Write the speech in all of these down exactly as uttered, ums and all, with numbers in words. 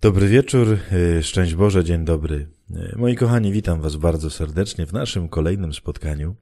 Dobry wieczór, szczęść Boże, dzień dobry. Moi kochani, witam Was bardzo serdecznie w naszym kolejnym spotkaniu.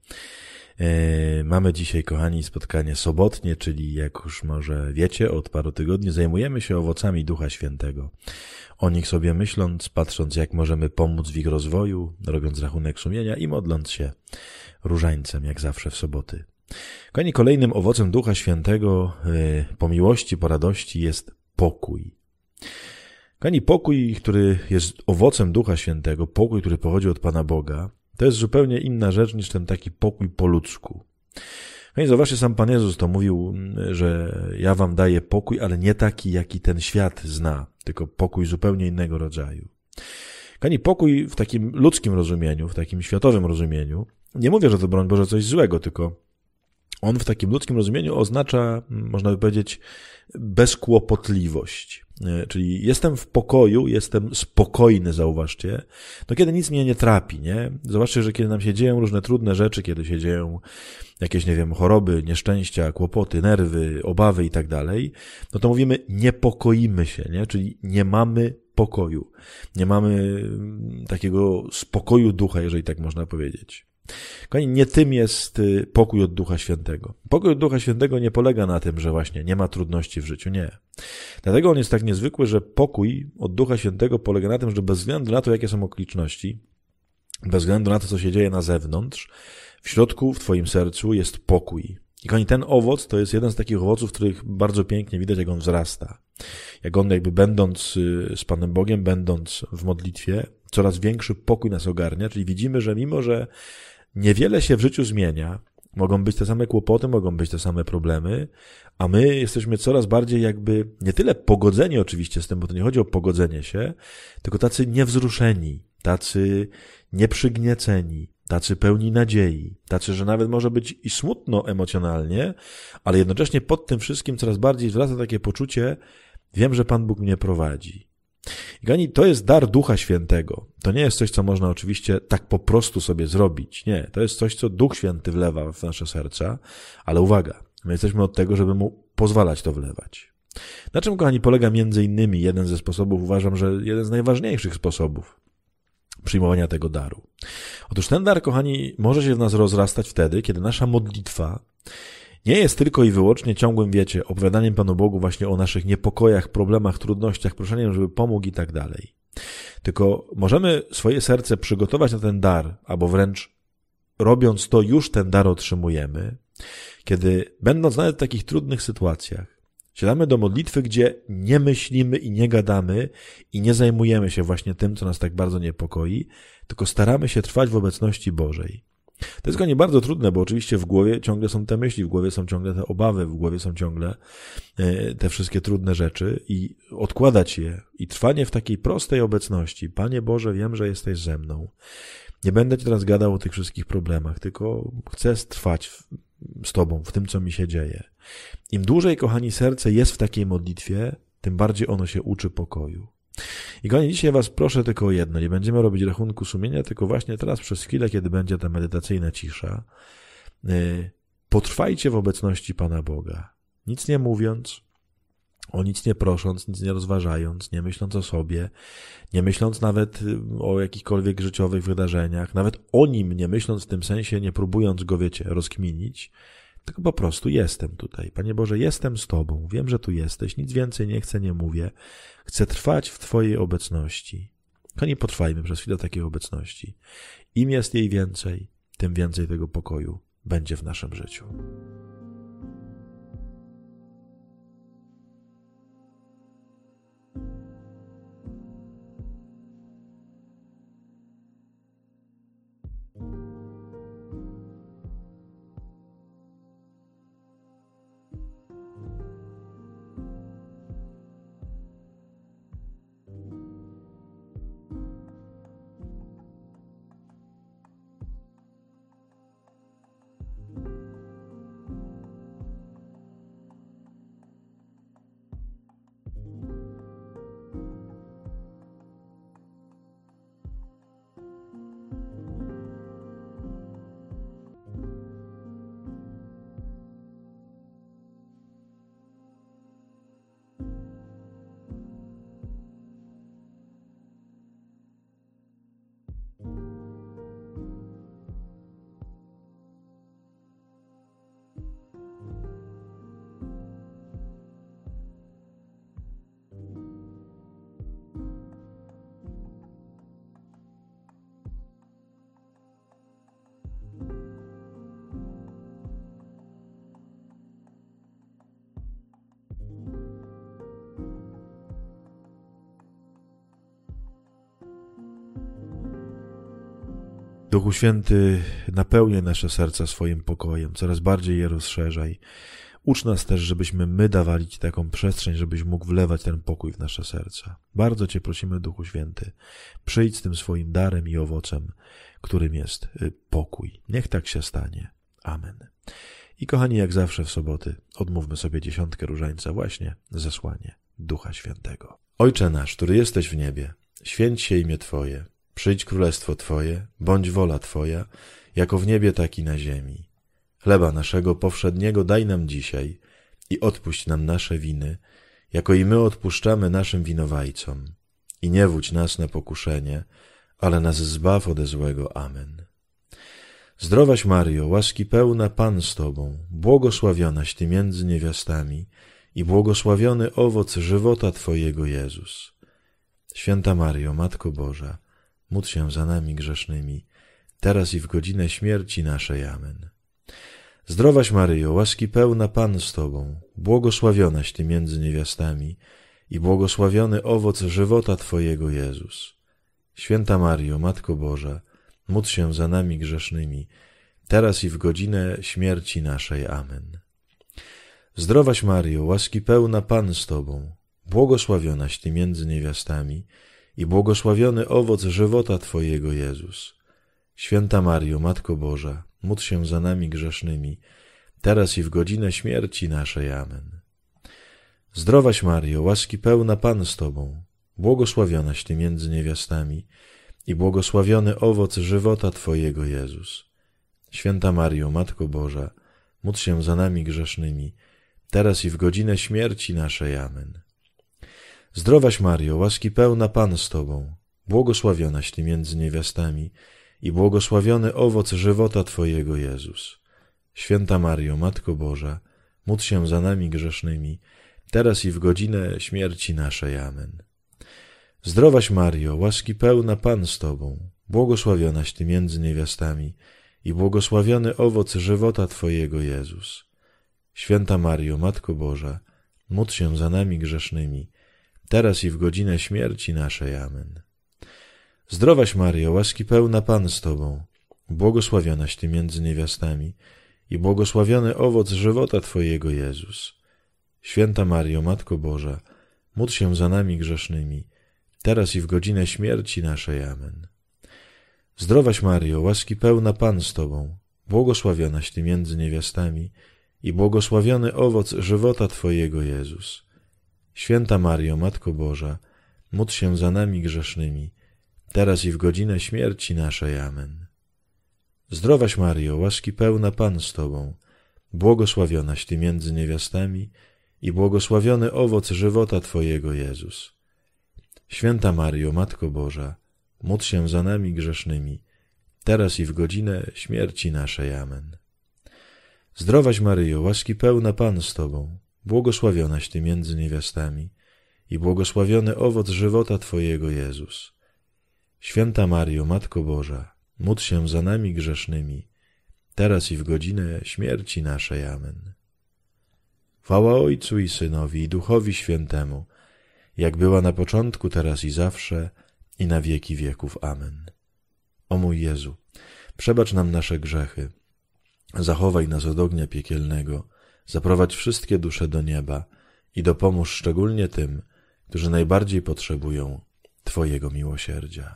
Mamy dzisiaj, kochani, spotkanie sobotnie, czyli jak już może wiecie, od paru tygodni zajmujemy się owocami Ducha Świętego. O nich sobie myśląc, patrząc jak możemy pomóc w ich rozwoju, robiąc rachunek sumienia i modląc się różańcem, jak zawsze w soboty. Kochani, kolejnym owocem Ducha Świętego po miłości, po radości jest pokój. Kochani, pokój, który jest owocem Ducha Świętego, pokój, który pochodzi od Pana Boga, to jest zupełnie inna rzecz niż ten taki pokój po ludzku. Kochani, zobaczcie, sam Pan Jezus to mówił, że ja wam daję pokój, ale nie taki, jaki ten świat zna, tylko pokój zupełnie innego rodzaju. Kochani, pokój w takim ludzkim rozumieniu, w takim światowym rozumieniu, nie mówię, że to, broń Boże, coś złego, tylko on w takim ludzkim rozumieniu oznacza, można by powiedzieć, bezkłopotliwość. Czyli jestem w pokoju, jestem spokojny, zauważcie, no kiedy nic mnie nie trapi, nie? Zobaczcie, że kiedy nam się dzieją różne trudne rzeczy, kiedy się dzieją jakieś, nie wiem, choroby, nieszczęścia, kłopoty, nerwy, obawy i tak dalej, no to mówimy, niepokoimy się, nie? Czyli nie mamy pokoju. Nie mamy takiego spokoju ducha, jeżeli tak można powiedzieć. Kochani, nie tym jest pokój od Ducha Świętego. Pokój od Ducha Świętego nie polega na tym, że właśnie nie ma trudności w życiu, nie. Dlatego on jest tak niezwykły, że pokój od Ducha Świętego polega na tym, że bez względu na to, jakie są okoliczności, bez względu na to, co się dzieje na zewnątrz, w środku, w twoim sercu jest pokój. I kochani, ten owoc to jest jeden z takich owoców, których bardzo pięknie widać, jak on wzrasta. Jak on jakby będąc z Panem Bogiem, będąc w modlitwie, coraz większy pokój nas ogarnia, czyli widzimy, że mimo, że niewiele się w życiu zmienia, mogą być te same kłopoty, mogą być te same problemy, a my jesteśmy coraz bardziej jakby, nie tyle pogodzeni oczywiście z tym, bo to nie chodzi o pogodzenie się, tylko tacy niewzruszeni, tacy nieprzygnieceni, tacy pełni nadziei, tacy, że nawet może być i smutno emocjonalnie, ale jednocześnie pod tym wszystkim coraz bardziej wzrasta takie poczucie, wiem, że Pan Bóg mnie prowadzi. I kochani, to jest dar Ducha Świętego. To nie jest coś, co można oczywiście tak po prostu sobie zrobić. Nie, to jest coś, co Duch Święty wlewa w nasze serca, ale uwaga, my jesteśmy od tego, żeby Mu pozwalać to wlewać. Na czym, kochani, polega między innymi jeden ze sposobów, uważam, że jeden z najważniejszych sposobów przyjmowania tego daru. Otóż ten dar, kochani, może się w nas rozrastać wtedy, kiedy nasza modlitwa nie jest tylko i wyłącznie ciągłym, wiecie, opowiadaniem Panu Bogu właśnie o naszych niepokojach, problemach, trudnościach, proszeniem, żeby pomógł i tak dalej. Tylko możemy swoje serce przygotować na ten dar, albo wręcz robiąc to, już ten dar otrzymujemy, kiedy będąc nawet w takich trudnych sytuacjach, siadamy do modlitwy, gdzie nie myślimy i nie gadamy i nie zajmujemy się właśnie tym, co nas tak bardzo niepokoi, tylko staramy się trwać w obecności Bożej. To jest kochani bardzo trudne, bo oczywiście w głowie ciągle są te myśli, w głowie są ciągle te obawy, w głowie są ciągle te wszystkie trudne rzeczy i odkładać je i trwanie w takiej prostej obecności. Panie Boże, wiem, że jesteś ze mną. Nie będę Ci teraz gadał o tych wszystkich problemach, tylko chcę trwać z Tobą, w tym, co mi się dzieje. Im dłużej, kochani, serce jest w takiej modlitwie, tym bardziej ono się uczy pokoju. I kochani, dzisiaj Was proszę tylko o jedno, nie będziemy robić rachunku sumienia, tylko właśnie teraz przez chwilę, kiedy będzie ta medytacyjna cisza, potrwajcie w obecności Pana Boga, nic nie mówiąc, o nic nie prosząc, nic nie rozważając, nie myśląc o sobie, nie myśląc nawet o jakichkolwiek życiowych wydarzeniach, nawet o Nim nie myśląc w tym sensie, nie próbując Go, wiecie, rozkminić, tylko po prostu jestem tutaj. Panie Boże, jestem z Tobą, wiem, że tu jesteś, nic więcej nie chcę, nie mówię. Chcę trwać w Twojej obecności. Kochani, potrwajmy przez chwilę takiej obecności. Im jest jej więcej, tym więcej tego pokoju będzie w naszym życiu. Duchu Święty, napełniaj nasze serca swoim pokojem, coraz bardziej je rozszerzaj. Ucz nas też, żebyśmy my dawali Ci taką przestrzeń, żebyś mógł wlewać ten pokój w nasze serca. Bardzo Cię prosimy, Duchu Święty, przyjdź z tym swoim darem i owocem, którym jest pokój. Niech tak się stanie. Amen. I kochani, jak zawsze w soboty odmówmy sobie dziesiątkę różańca, właśnie zesłanie Ducha Świętego. Ojcze nasz, który jesteś w niebie, święć się imię Twoje, przyjdź królestwo Twoje, bądź wola Twoja, jako w niebie, tak i na ziemi. Chleba naszego powszedniego daj nam dzisiaj i odpuść nam nasze winy, jako i my odpuszczamy naszym winowajcom. I nie wódź nas na pokuszenie, ale nas zbaw ode złego. Amen. Zdrowaś Maryjo, łaski pełna, Pan z Tobą, błogosławionaś Ty między niewiastami i błogosławiony owoc żywota Twojego, Jezus. Święta Maryjo, Matko Boża, módl się za nami grzesznymi, teraz i w godzinę śmierci naszej. Amen. Zdrowaś Maryjo, łaski pełna, Pan z Tobą, błogosławionaś Ty między niewiastami i błogosławiony owoc żywota Twojego, Jezus. Święta Maryjo, Matko Boża, módl się za nami grzesznymi, teraz i w godzinę śmierci naszej. Amen. Zdrowaś Maryjo, łaski pełna, Pan z Tobą, błogosławionaś Ty między niewiastami i błogosławiony owoc żywota Twojego, Jezus. Święta Maryjo, Matko Boża, módl się za nami grzesznymi, teraz i w godzinę śmierci naszej. Amen. Zdrowaś Maryjo, łaski pełna, Pan z Tobą, błogosławionaś Ty między niewiastami i błogosławiony owoc żywota Twojego, Jezus. Święta Maryjo, Matko Boża, módl się za nami grzesznymi, teraz i w godzinę śmierci naszej. Amen. Zdrowaś Maryjo, łaski pełna, Pan z Tobą, błogosławionaś Ty między niewiastami i błogosławiony owoc żywota Twojego, Jezus. Święta Maryjo, Matko Boża, módl się za nami grzesznymi, teraz i w godzinę śmierci naszej. Amen. Zdrowaś Maryjo, łaski pełna, Pan z Tobą, błogosławionaś Ty między niewiastami i błogosławiony owoc żywota Twojego, Jezus. Święta Maryjo, Matko Boża, módl się za nami grzesznymi, teraz i w godzinę śmierci naszej. Amen. Zdrowaś Maryjo, łaski pełna, Pan z Tobą, błogosławionaś Ty między niewiastami i błogosławiony owoc żywota Twojego, Jezus. Święta Maryjo, Matko Boża, módl się za nami grzesznymi, teraz i w godzinę śmierci naszej. Amen. Zdrowaś Maryjo, łaski pełna, Pan z Tobą, błogosławionaś Ty między niewiastami i błogosławiony owoc żywota Twojego, Jezus. Święta Maryjo, Matko Boża, módl się za nami grzesznymi, teraz i w godzinę śmierci naszej. Amen. Zdrowaś Maryjo, łaski pełna, Pan z Tobą, błogosławionaś Ty między niewiastami i błogosławiony owoc żywota Twojego, Jezus. Święta Maryjo, Matko Boża, módl się za nami grzesznymi, teraz i w godzinę śmierci naszej. Amen. Zdrowaś Maryjo, łaski pełna, Pan z Tobą, błogosławionaś Ty między niewiastami i błogosławiony owoc żywota Twojego, Jezus. Święta Maryjo, Matko Boża, módl się za nami grzesznymi, teraz i w godzinę śmierci naszej. Amen. Chwała Ojcu i Synowi, i Duchowi Świętemu, jak była na początku, teraz i zawsze, i na wieki wieków. Amen. O mój Jezu, przebacz nam nasze grzechy, zachowaj nas od ognia piekielnego, zaprowadź wszystkie dusze do nieba i dopomóż szczególnie tym, którzy najbardziej potrzebują Twojego miłosierdzia.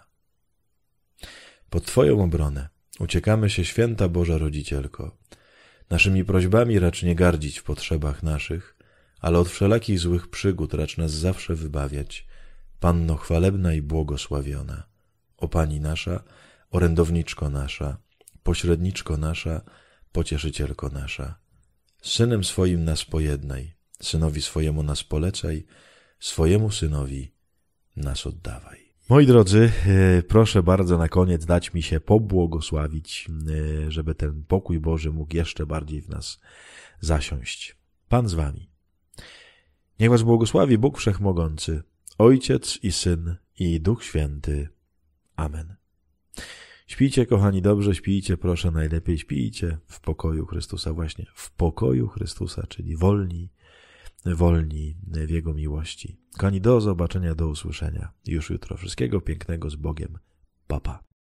Pod Twoją obronę uciekamy się, Święta Boża Rodzicielko. Naszymi prośbami racz nie gardzić w potrzebach naszych, ale od wszelakich złych przygód racz nas zawsze wybawiać. Panno chwalebna i błogosławiona, o Pani nasza, orędowniczko nasza, pośredniczko nasza, pocieszycielko nasza. Z Synem swoim nas pojednaj, Synowi swojemu nas polecaj, swojemu Synowi nas oddawaj. Moi drodzy, proszę bardzo na koniec dać mi się pobłogosławić, żeby ten pokój Boży mógł jeszcze bardziej w nas zasiąść. Pan z wami. Niech was błogosławi Bóg Wszechmogący, Ojciec i Syn i Duch Święty. Amen. Śpijcie, kochani, dobrze, śpijcie, proszę, najlepiej śpijcie w pokoju Chrystusa, właśnie w pokoju Chrystusa, czyli wolni, wolni w Jego miłości. Kochani, do zobaczenia, do usłyszenia już jutro. Wszystkiego pięknego z Bogiem. Pa, pa.